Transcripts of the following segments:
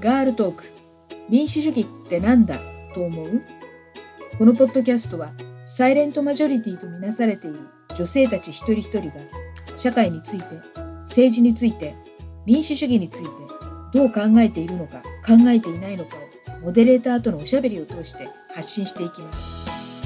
ガールトーク、民主主義ってなんだと思う？このポッドキャストはサイレントマジョリティとみなされている女性たち一人一人が社会について、政治について、民主主義についてどう考えているのか考えていないのかをモデレーターとのおしゃべりを通して発信していきます。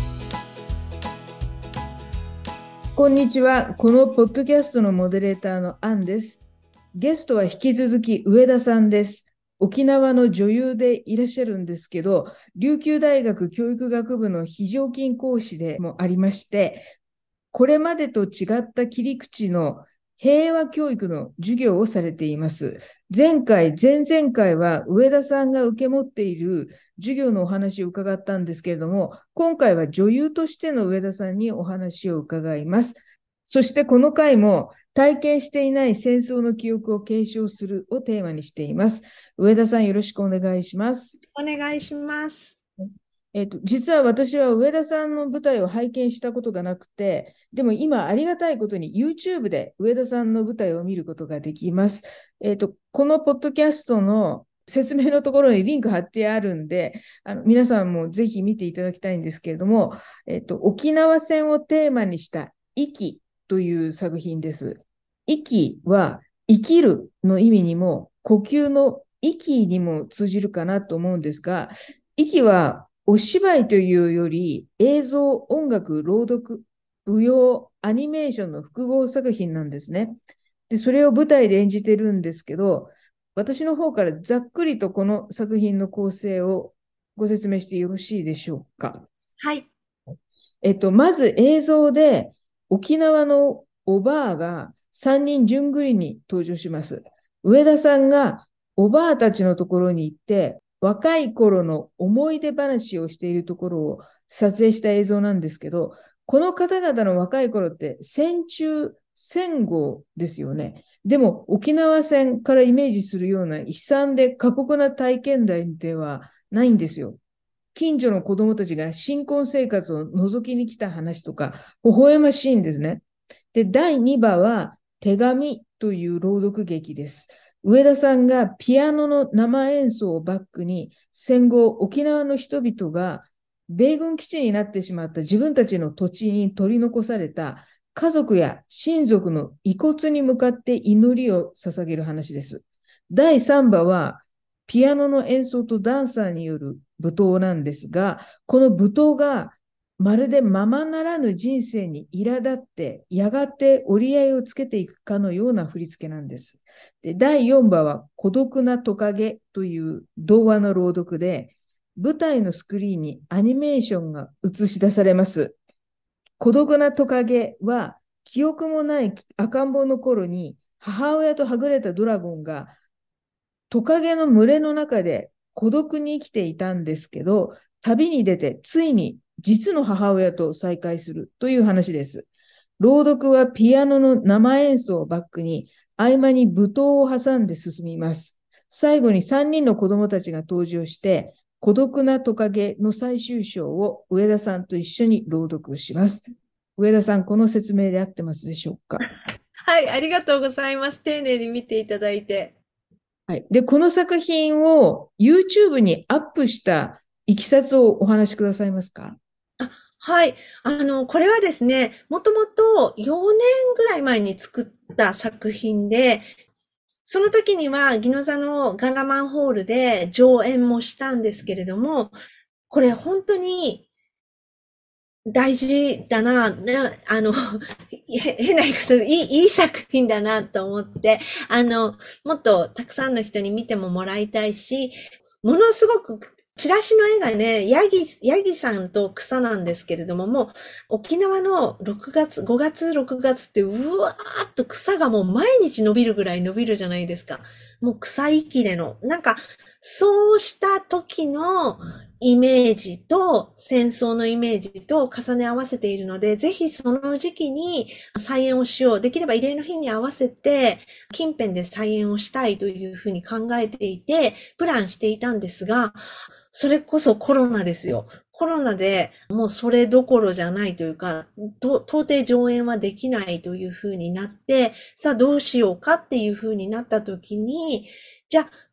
こんにちは。このポッドキャストのモデレーターのアンです。ゲストは引き続き上田さんです。沖縄の女優でいらっしゃるんですけど、琉球大学教育学部の非常勤講師でもありまして、これまでと違った切り口の平和教育の授業をされています。前回、前々回は上田さんが受け持っている授業のお話を伺ったんですけれども、今回は女優としての上田さんにお話を伺います。そしてこの回も体験していない戦争の記憶を継承するをテーマにしています。上田さんよろしくお願いします。 お願いします。 実は私は上田さんの舞台を拝見したことがなくて、でも今ありがたいことに YouTube で上田さんの舞台を見ることができます。このポッドキャストの説明のところにリンク貼ってあるんで、皆さんもぜひ見ていただきたいんですけれども、沖縄戦をテーマにした息という作品です。息は生きるの意味にも呼吸の息にも通じるかなと思うんですが、息はお芝居というより映像、音楽、朗読、舞踊、アニメーションの複合作品なんですね。で、それを舞台で演じてるんですけど、私の方からざっくりとこの作品の構成をご説明してよろしいでしょうか。 はい。 まず映像で沖縄のおばあが3人順繰りに登場します。上田さんがおばあたちのところに行って、若い頃の思い出話をしているところを撮影した映像なんですけど、この方々の若い頃って戦中、戦後ですよね。でも沖縄戦からイメージするような悲惨で過酷な体験談ではないんですよ。近所の子供たちが新婚生活を覗きに来た話とか、微笑ましいんですね。で、第2話は手紙という朗読劇です。上田さんがピアノの生演奏をバックに、戦後沖縄の人々が米軍基地になってしまった自分たちの土地に取り残された家族や親族の遺骨に向かって祈りを捧げる話です。第3話はピアノの演奏とダンサーによる舞踏なんですが、この舞踏がまるでままならぬ人生に苛立って、やがて折り合いをつけていくかのような振り付けなんです。で、第4話は孤独なトカゲという童話の朗読で、舞台のスクリーンにアニメーションが映し出されます。孤独なトカゲは、記憶もない赤ん坊の頃に母親とはぐれたドラゴンがトカゲの群れの中で孤独に生きていたんですけど、旅に出てついに実の母親と再会するという話です。朗読はピアノの生演奏をバックに、合間に舞踏を挟んで進みます。最後に3人の子供たちが登場して、孤独なトカゲの最終章を上田さんと一緒に朗読します。上田さん、この説明で合ってますでしょうか？ はい、ありがとうございます。丁寧に見ていただいて。 はい。で、この作品を YouTube にアップしたいきさつをお話しくださいますか？ あ、はい。これはですね、もともと4年ぐらい前に作った作品で、その時には宜野座のガラマンホールで上演もしたんですけれども、これ本当に大事だな、変な言い方でいい作品だなと思って、もっとたくさんの人に見てももらいたいし、ものすごく、チラシの絵がね、ヤギさんと草なんですけれども、もう沖縄の6月、5月、6月ってうわーっと草がもう毎日伸びるぐらい伸びるじゃないですか。もう草いきれの。なんか、そうした時のイメージと戦争のイメージと重ね合わせているので、ぜひその時期に再演をしよう。できれば慰霊の日に合わせて近辺で再演をしたいというふうに考えていて、プランしていたんですが、それこそコロナですよ。コロナでもうそれどころじゃないというか、到底上演はできないというふうになって、さあどうしようかっていうふうになった時に、じゃあ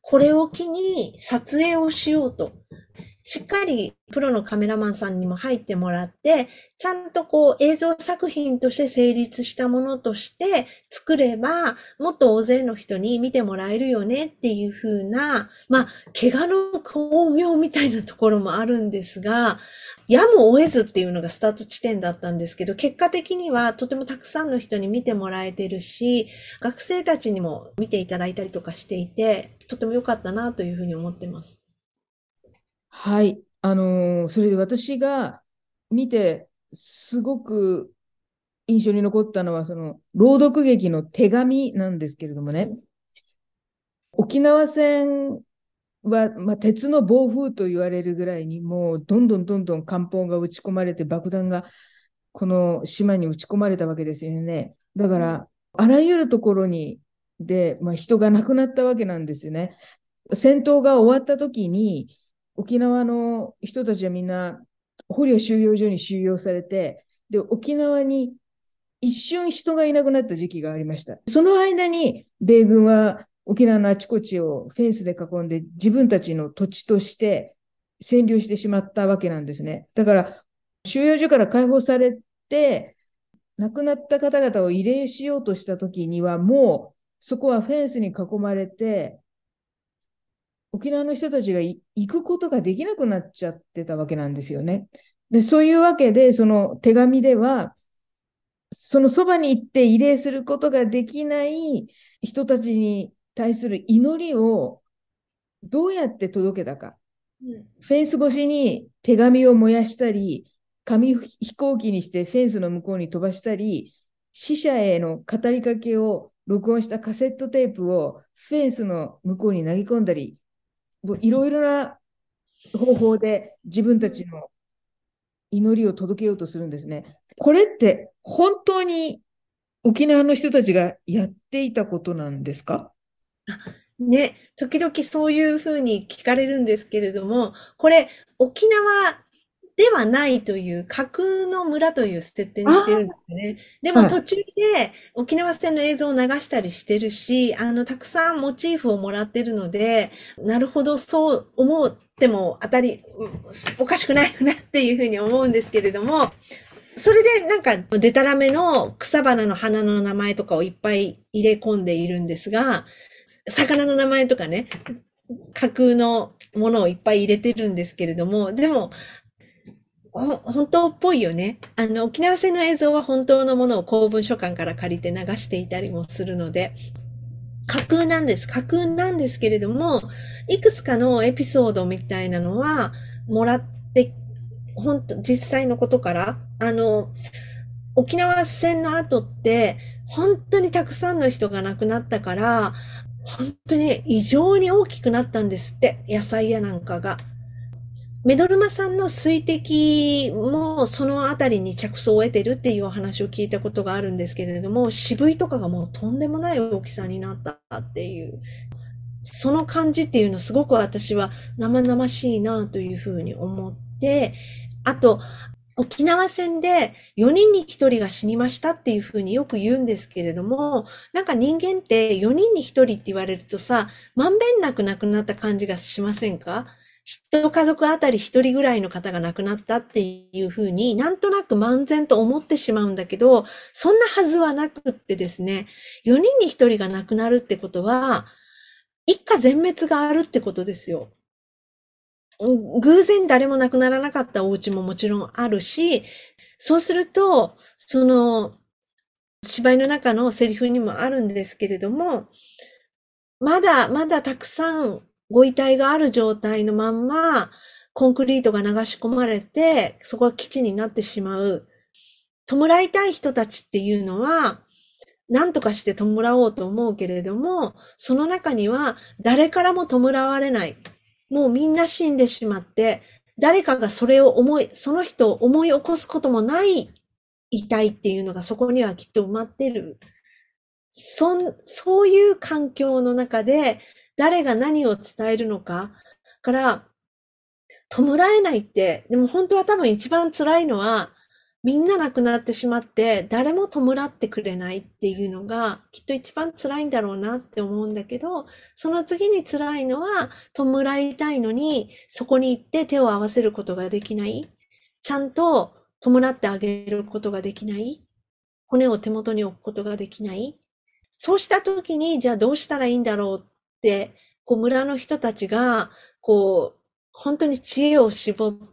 これを機に撮影をしようと。しっかりプロのカメラマンさんにも入ってもらって、ちゃんとこう映像作品として成立したものとして作れば、もっと大勢の人に見てもらえるよねっていう風な、まあ、怪我の巧妙みたいなところもあるんですが、やむを得ずっていうのがスタート地点だったんですけど、結果的にはとてもたくさんの人に見てもらえてるし、学生たちにも見ていただいたりとかしていて、とても良かったなというふうに思ってます。 はい。それで私が見て、すごく印象に残ったのは、その、朗読劇の手紙なんですけれどもね、沖縄戦は、まあ、鉄の暴風と言われるぐらいに、もうどんどんどんどん艦砲が撃ち込まれて、爆弾がこの島に撃ち込まれたわけですよね。だから、あらゆるところで、まあ、人が亡くなったわけなんですよね。戦闘が終わった時に、沖縄の人たちはみんな捕虜収容所に収容されて、で、沖縄に一瞬人がいなくなった時期がありました。その間に米軍は沖縄のあちこちをフェンスで囲んで自分たちの土地として占領してしまったわけなんですね。だから収容所から解放されて亡くなった方々を慰霊しようとした時にはもうそこはフェンスに囲まれて沖縄の人たちが行くことができなくなっちゃってたわけなんですよね。で、そういうわけでその手紙ではそのそばに行って慰霊することができない人たちに対する祈りをどうやって届けたか。 うん。 フェンス越しに手紙を燃やしたり、紙飛行機にしてフェンスの向こうに飛ばしたり、死者への語りかけを録音したカセットテープをフェンスの向こうに投げ込んだり、いろいろな方法で自分たちの祈りを届けようとするんですね。これって本当に沖縄の人たちがやっていたことなんですか？ ね、時々そういうふうに聞かれるんですけれども、これ、沖縄ではないという架空の村という設定にしてるんですよね。でもはい。 途中で沖縄戦の映像を流したりしてるし、たくさんモチーフをもらってるので、なるほど、そう思ってもおかしくないなっていうふうに思うんですけれども、それでなんか、デタラメの草花の花の名前とかをいっぱい入れ込んでいるんですが、魚の名前とかね、架空のものをいっぱい入れてるんですけれども、でも、本当っぽいよね。沖縄戦の映像は本当のものを公文書館から借りて流していたりもするので、架空なんです。架空なんですけれども、いくつかのエピソードみたいなのは、もらって、実際のことから、沖縄戦の後って、本当にたくさんの人が亡くなったから、本当に異常に大きくなったんですって、野菜やなんかが。メドルマさんの水滴もそのあたりに着想を得てるっていうお話を聞いたことがあるんですけれども、渋いとかがもうとんでもない大きさになったっていう、その感じっていうのすごく私は生々しいなというふうに思って、あと、沖縄戦で4人に1人が死にましたっていうふうによく言うんですけれども、なんか人間って4人に1人って言われるとさ、まんべんなく亡くなった感じがしませんか？一家族あたり1人ぐらいの方が亡くなったっていうふうになんとなく漫然と思ってしまうんだけど、そんなはずはなくってですね、4人に1人が亡くなるってことは、一家全滅があるってことですよ。偶然誰も亡くならなかったお家ももちろんあるし、そうすると、芝居の中のセリフにもあるんですけれども、まだたくさんご遺体がある状態のまんま、コンクリートが流し込まれて、そこが基地になってしまう。弔いたい人たちっていうのは、何とかして弔おうと思うけれども、その中には誰からも弔われない。もうみんな死んでしまって、誰かがその人を思い起こすこともない遺体っていうのがそこにはきっと埋まってる。そういう環境の中で誰が何を伝えるのか。から、弔えないって、でも本当は多分一番辛いのは、 みんな亡くなってしまって、誰も弔ってくれないっていうのが、きっと一番辛いんだろうなって思うんだけど、その次に辛いのは、弔いたいのに、そこに行って手を合わせることができない。ちゃんと弔ってあげることができない。骨を手元に置くことができない。そうした時に、じゃあどうしたらいいんだろうって、村の人たちが、本当に知恵を絞って、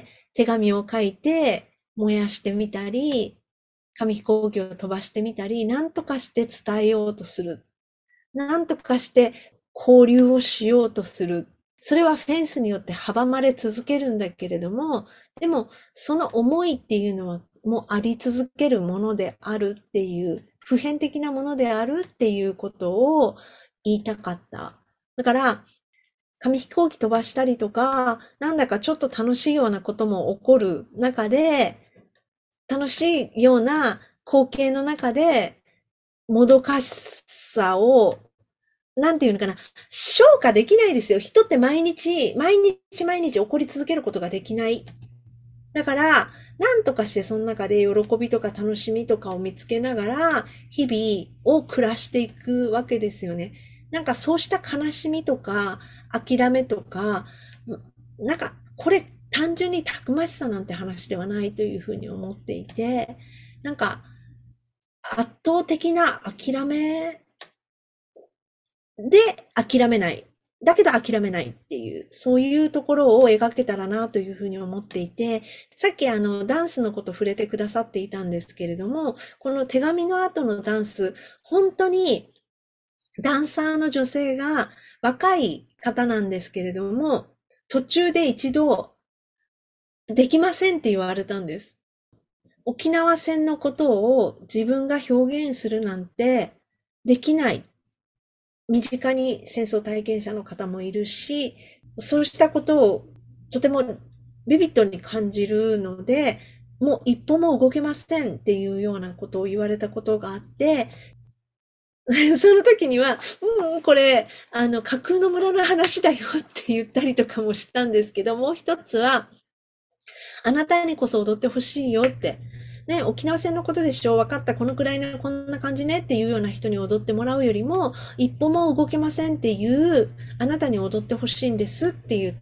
手紙を書いて、燃やしてみたり、紙飛行機を飛ばしてみたり、なんとかして伝えようとする。なんとかして交流をしようとする。それはフェンスによって阻まれ続けるんだけれども、でもその思いっていうのはもうあり続けるものであるっていう、普遍的なものであるっていうことを言いたかった。だから、紙飛行機飛ばしたりとか、なんだかちょっと楽しいようなことも起こる中で、楽しいような光景の中で、もどかしさを、なんていうのかな、消化できないですよ。人って毎日起こり続けることができない。だから、なんとかしてその中で喜びとか楽しみとかを見つけながら、日々を暮らしていくわけですよね。なんかそうした悲しみとか、諦めとか、なんかこれ単純にたくましさなんて話ではないというふうに思っていて、なんか圧倒的な諦めで諦めない。だけど諦めないっていう、そういうところを描けたらなというふうに思っていて、さっきダンスのこと触れてくださっていたんですけれども、この手紙の後のダンス、本当にダンサーの女性が若い方なんですけれども、途中で一度、できませんって言われたんです。沖縄戦のことを自分が表現するなんてできない。身近に戦争体験者の方もいるし、そうしたことをとてもビビッドに感じるので、もう一歩も動けませんっていうようなことを言われたことがあって、その時には、これ、架空の村の話だよって言ったりとかもしたんですけど、もう一つは、あなたにこそ踊ってほしいよって。ね、沖縄戦のことでしょ、分かった、このくらいのこんな感じねっていうような人に踊ってもらうよりも、一歩も動けませんっていう、あなたに踊ってほしいんですって言って、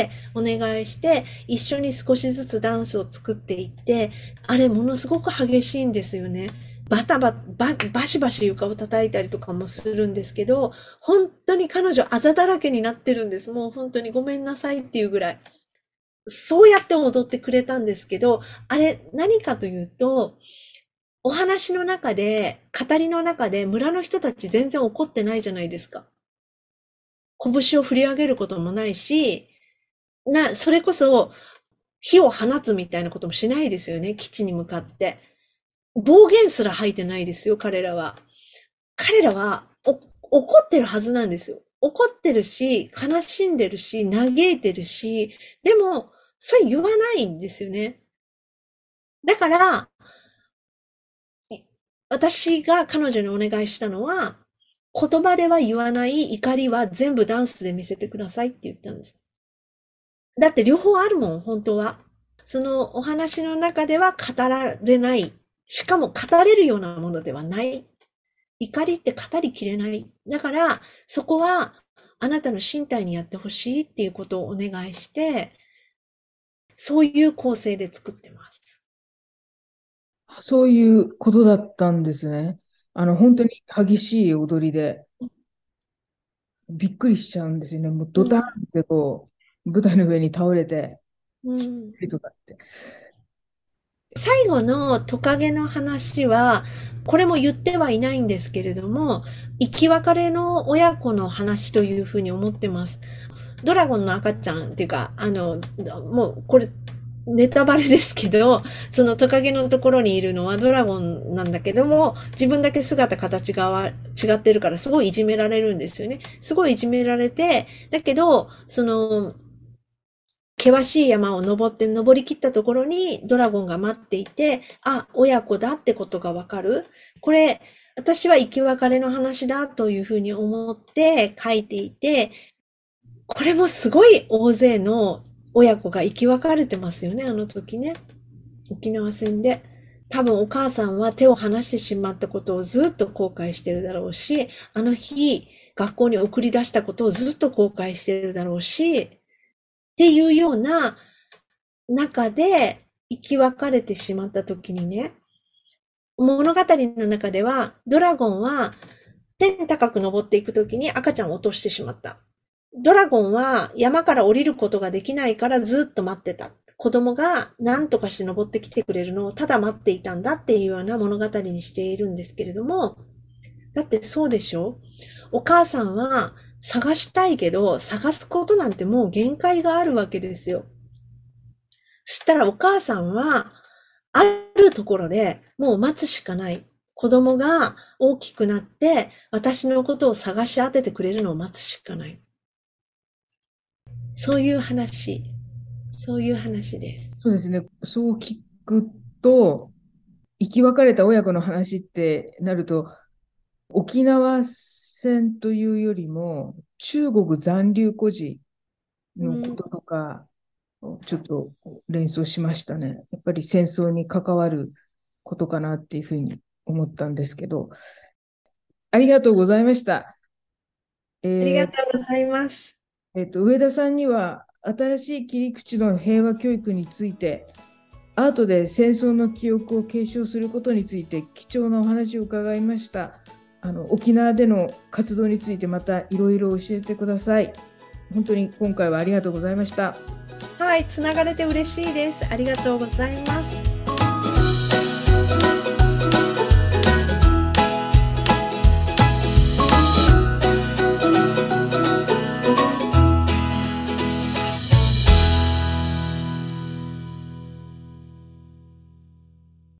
お願いして、一緒に少しずつダンスを作っていって、あれものすごく激しいんですよね。バシバシ床を叩いたりとかもするんですけど、本当に彼女あざだらけになってるんです。もう本当にごめんなさいっていうぐらい。そうやって踊ってくれたんですけど、あれ何かというと、お話の中で、語りの中で村の人たち全然怒ってないじゃないですか。拳を振り上げることもないし、それこそ火を放つみたいなこともしないですよね、基地に向かって。暴言すら吐いてないですよ、彼らは。彼らは、怒ってるはずなんですよ。怒ってるし、悲しんでるし、嘆いてるし、でも、それ言わないんですよね。だから、私が彼女にお願いしたのは、言葉では言わない怒りは全部ダンスで見せてくださいって言ったんです。だって両方あるもん、本当は。そのお話の中では語られない。しかも語れるようなものではない。怒りって語りきれない。だから、そこはあなたの身体にやってほしいっていうことをお願いして、そういう構成で作ってます。 そういうことだったんですね。本当に激しい踊りで、びっくりしちゃうんですよね。もうドタンうん、 ってこう、舞台の上に倒れて、 うん。 とかって。 最後のトカゲの話は、これも言ってはいないんですけれども、生き別れの親子の話というふうに思ってます。ドラゴンの赤ちゃんっていうか、もうこれ、ネタバレですけど、そのトカゲのところにいるのはドラゴンなんだけども、自分だけ姿形が違ってるからすごいいじめられるんですよね。すごいいじめられて、だけど、険しい山を登って登り切ったところにドラゴンが待っていて、あ、親子だってことがわかる。これ、私は生き別れの話だというふうに思って書いていて、これもすごい大勢の親子が生き別れてますよね、あの時ね。 沖縄戦で。多分お母さんは手を離してしまったことをずっと後悔してるだろうし、あの日、学校に送り出したことをずっと後悔してるだろうし、っていうような中で生き別れてしまった時にね、物語の中では、ドラゴンは天高く登っていく時に赤ちゃんを落としてしまった。ドラゴンは山から降りることができないからずっと待ってた。子供が何とかして登ってきてくれるのをただ待っていたんだっていうような物語にしているんですけれども、だってそうでしょ？お母さんは探したいけど、探すことなんてもう限界があるわけですよ。そしたらお母さんは、あるところでもう待つしかない。子供が大きくなって、私のことを探し当ててくれるのを待つしかない。そういう話。そういう話です。 そうですね。そう聞くと、生き別れた親子の話ってなると、沖縄戦というよりも、中国残留孤児のこうん、 ととか、ちょっと連想しましたね。やっぱり戦争に関わることかなっていうふうに思ったんですけど、ありがとうございました。 ありがえとうございます。 上田さんには新しい切り口の平和教育について、アートで戦争の記憶を継承することについて貴重なお話を伺いました。沖縄での活動についてまたいろいろ教えてください。本当に今回はありがとうございました。 はい、つながれて嬉しいです。ありがとうございます。